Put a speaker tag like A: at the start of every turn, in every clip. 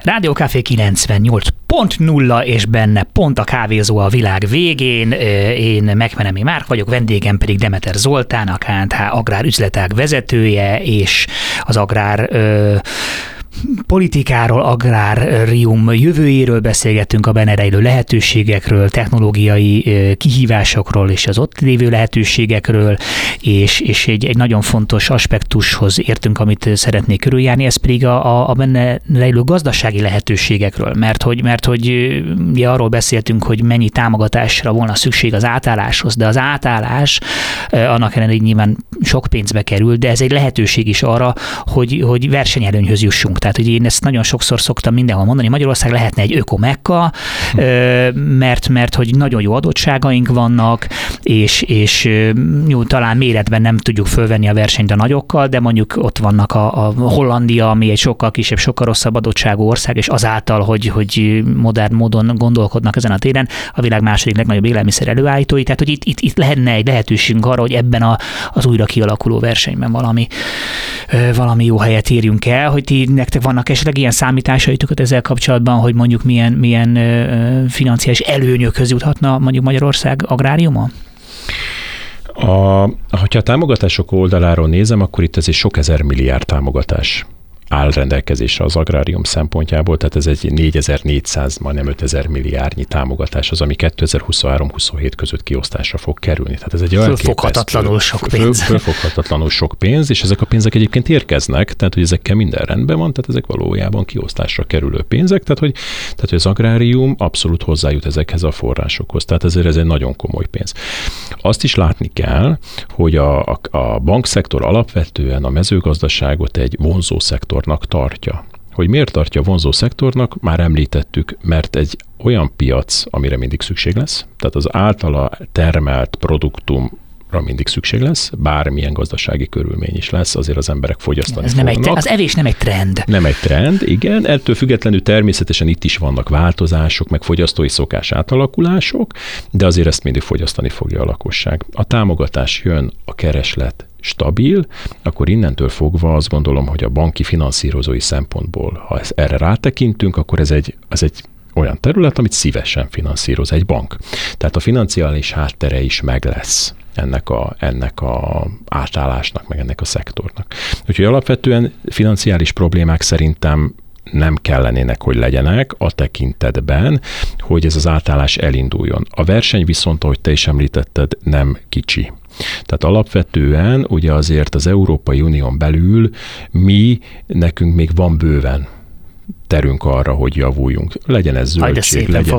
A: Rádió Café 98.0, és benne pont a kávézó a világ végén. Én Megmenemi Márk vagyok, vendégem pedig Demeter Zoltán, a KNTH Agrár üzletág vezetője, és az agrár politikáról, agrárium jövőjéről beszélgettünk, a benne rejlő lehetőségekről, technológiai kihívásokról és az ott lévő lehetőségekről, és egy nagyon fontos aspektushoz értünk, amit szeretnék körüljárni, ez pedig a benne rejlő gazdasági lehetőségekről, mert hogy ugye arról beszéltünk, hogy mennyi támogatásra volna szükség az átálláshoz, de az átállás annak ellenére nyilván sok pénzbe kerül, de ez egy lehetőség is arra, hogy versenyelőnyhöz jussunk. Tehát, hogy én ezt nagyon sokszor szoktam mindenhol mondani, Magyarország lehetne egy öko-mekka, mert hogy nagyon jó adottságaink vannak, és jó, talán méretben nem tudjuk fölvenni a versenyt a nagyokkal, de mondjuk ott vannak a Hollandia, ami egy sokkal kisebb, sokkal rosszabb adottságú ország, és azáltal, hogy modern módon gondolkodnak ezen a téren, a világ második legnagyobb élelmiszer előállítói, tehát hogy itt lehetne egy lehetőségünk arra, hogy ebben az újra kialakuló versenyben valami jó helyet érjünk el, hogy nektek vannak esetleg ilyen számításaitok ezzel kapcsolatban, hogy mondjuk milyen financiális előnyökhöz juthatna mondjuk Magyarország agráriuma?
B: Hogyha a támogatások oldaláról nézem, akkor itt ez egy sok ezer milliárd támogatás áll rendelkezésre az agrárium szempontjából, tehát ez egy 4400, majdnem 5000 milliárdnyi támogatás az, ami 2023-27 között kiosztásra fog kerülni. Tehát ez egy
A: fölfoghatatlanul sok pénz.
B: Fölfoghatatlanul sok pénz, és ezek a pénzek egyébként érkeznek, tehát hogy ezekkel minden rendben van, tehát ezek valójában kiosztásra kerülő pénzek, tehát hogy az agrárium abszolút hozzájut ezekhez a forrásokhoz. Tehát ezért ez egy nagyon komoly pénz. Azt is látni kell, hogy a bankszektor alapvetően a mezőgazdaságot egy vonzó szektornak tartja. Hogy miért tartja vonzó szektornak, már említettük, mert egy olyan piac, amire mindig szükség lesz, tehát az általa termelt produktumra mindig szükség lesz, bármilyen gazdasági körülmény is lesz, azért az emberek fogyasztani fognak.
A: Az evés nem egy trend.
B: Nem egy trend, igen. Ettől függetlenül természetesen itt is vannak változások, meg fogyasztói szokás átalakulások, de azért ezt mindig fogyasztani fogja a lakosság. A támogatás jön, a kereslet stabil, akkor innentől fogva azt gondolom, hogy a banki finanszírozói szempontból, ha erre rátekintünk, akkor ez egy olyan terület, amit szívesen finanszíroz egy bank. Tehát a financiális háttere is meg lesz ennek a átállásnak, meg ennek a szektornak. Úgyhogy alapvetően financiális problémák szerintem nem kellenének, hogy legyenek a tekintetben, hogy ez az átállás elinduljon. A verseny viszont, ahogy te is említetted, nem kicsi. Tehát alapvetően ugye azért az Európai Unión belül nekünk még van bőven terünk arra, hogy javuljunk. Legyen ez zöldség, legyen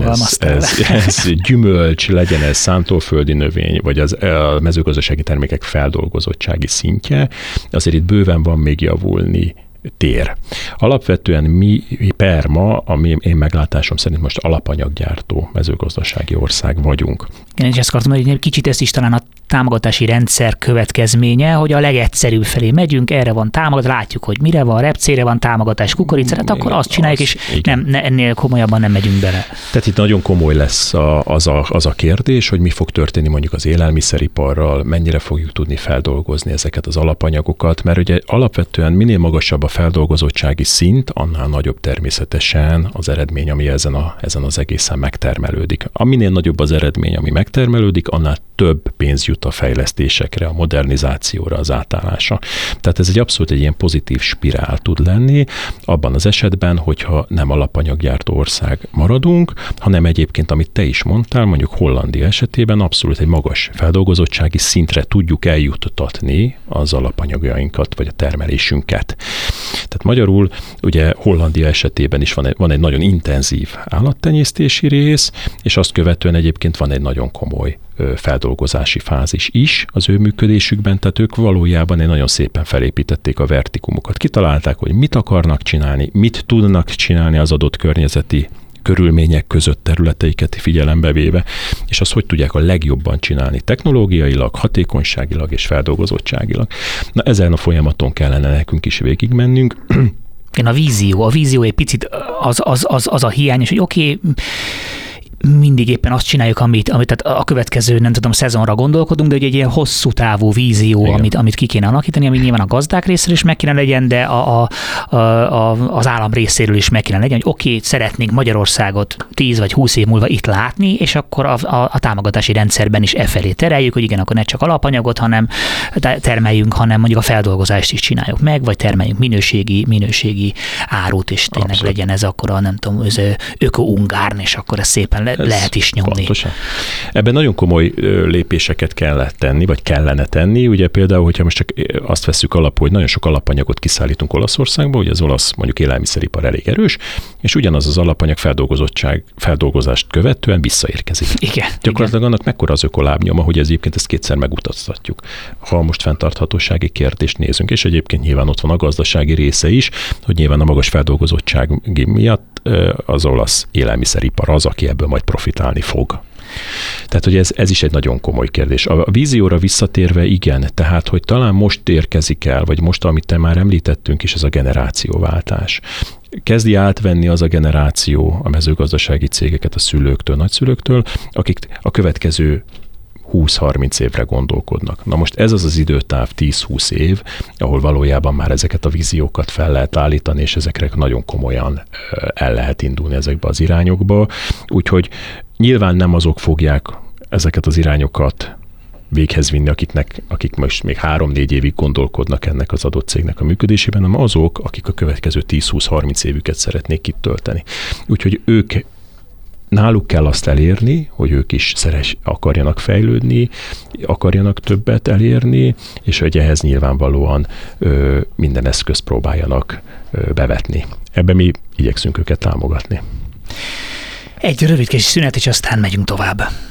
B: ez gyümölcs, legyen ez szántóföldi növény, vagy a mezőgazdasági termékek feldolgozottsági szintje, azért itt bőven van még javulni tér. Alapvetően mi ma, ami én meglátásom szerint most alapanyaggyártó mezőgazdasági ország vagyunk.
A: Én is ezt akartam, hogy egy kicsit ez is talán a támogatási rendszer következménye, hogy a legegyszerűbb felé megyünk, erre van támogatás, látjuk, hogy mire van, repcére van támogatás, kukoricára, hát akkor azt csináljuk, és ennél komolyabban nem megyünk bele.
B: Tehát itt nagyon komoly lesz az a kérdés, hogy mi fog történni mondjuk az élelmiszeriparral, mennyire fogjuk tudni feldolgozni ezeket az alapanyagokat, mert ugye alapvetően minél magasabb a feldolgozottsági szint, annál nagyobb természetesen az eredmény, ami ezen az egészen megtermelődik. Minél nagyobb az eredmény, ami megtermelődik, annál több pénz jut a fejlesztésekre, a modernizációra, az átállásra. Tehát ez abszolút egy ilyen pozitív spirál tud lenni, abban az esetben, hogyha nem alapanyaggyártó ország maradunk, hanem egyébként, amit te is mondtál, mondjuk Hollandia esetében abszolút egy magas feldolgozottsági szintre tudjuk eljuttatni az alapanyagjainkat, vagy a termelésünket. Tehát magyarul ugye Hollandia esetében is van egy nagyon intenzív állattenyésztési rész, és azt követően egyébként van egy nagyon komoly feldolgozási fázis is az ő működésükben, tehát ők valójában nagyon szépen felépítették a vertikumokat. Kitalálták, hogy mit akarnak csinálni, mit tudnak csinálni az adott környezeti körülmények között területeiket figyelembe véve, és azt hogy tudják a legjobban csinálni technológiailag, hatékonyságilag és feldolgozottságilag. Na ezen a folyamaton kellene nekünk is végigmennünk.
A: A vízió egy picit az a hiány, és hogy oké, mindig éppen azt csináljuk, amit tehát a következő, nem tudom, szezonra gondolkodunk, de ugye egy ilyen hosszú távú vízió, amit ki kéne alakítani, ami nyilván a gazdák részéről is meg kéne legyen, de az állam részéről is meg kéne legyen, hogy oké, szeretnénk Magyarországot 10 vagy 20 év múlva itt látni, és akkor a támogatási rendszerben is felé tereljük, hogy igen, akkor ne csak alapanyagot termeljünk, hanem mondjuk a feldolgozást is csináljuk meg, vagy termeljünk minőségi árut, és tényleg
B: Abszolút.
A: legyen ez akkor a, nem tudom, az öko-ungárn, és akkor ez szépen lehet is nyomni.
B: Pontosan. Ebben nagyon komoly lépéseket kellene tenni. Ugye például, hogyha most csak azt vesszük alapul, hogy nagyon sok alapanyagot kiszállítunk Olaszországba, ugye az olasz mondjuk élelmiszeripar elég erős, és ugyanaz az alapanyag feldolgozást követően visszaérkezik.
A: Igen.
B: Gyakorlatilag annak mekkora az ökolábnyoma, hogy egyébként ezt kétszer megutaztatjuk. Ha most fenntarthatósági kérdést nézünk, és egyébként nyilván ott van a gazdasági része is, hogy nyilván a magas feldolgozottság miatt az olasz élelmiszeripar az, aki ebből majd profitálni fog. Tehát, hogy ez is egy nagyon komoly kérdés. A vízióra visszatérve igen, tehát, hogy talán most érkezik el, vagy most, amit te már említettünk is, ez a generációváltás. Kezdi átvenni az a generáció a mezőgazdasági cégeket a szülőktől, nagyszülőktől, akik a következő 20-30 évre gondolkodnak. Na most ez az időtáv 10-20 év, ahol valójában már ezeket a víziókat fel lehet állítani, és ezekre nagyon komolyan el lehet indulni ezekbe az irányokba. Úgyhogy nyilván nem azok fogják ezeket az irányokat véghez vinni, akik most még 3-4 évig gondolkodnak ennek az adott cégnek a működésében, hanem azok, akik a következő 10-20-30 évüket szeretnék itt tölteni. Úgyhogy náluk kell azt elérni, hogy ők is akarjanak fejlődni, akarjanak többet elérni, és hogy ehhez nyilvánvalóan minden eszközt próbáljanak bevetni. Ebben mi igyekszünk őket támogatni.
A: Egy rövid kis szünet, és aztán megyünk tovább.